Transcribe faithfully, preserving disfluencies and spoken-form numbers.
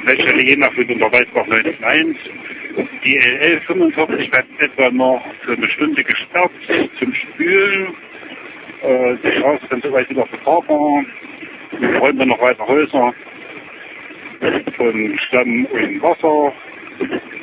Leitstelle Jena führt unter Weißbach neunzig eins. Die L L fünfundvierzig wird etwa noch für eine Stunde gesperrt zum Spülen. Äh, die Straße ist dann soweit wieder befahrbar. Wir räumen dann noch weiter Häuser von Schlamm und Wasser.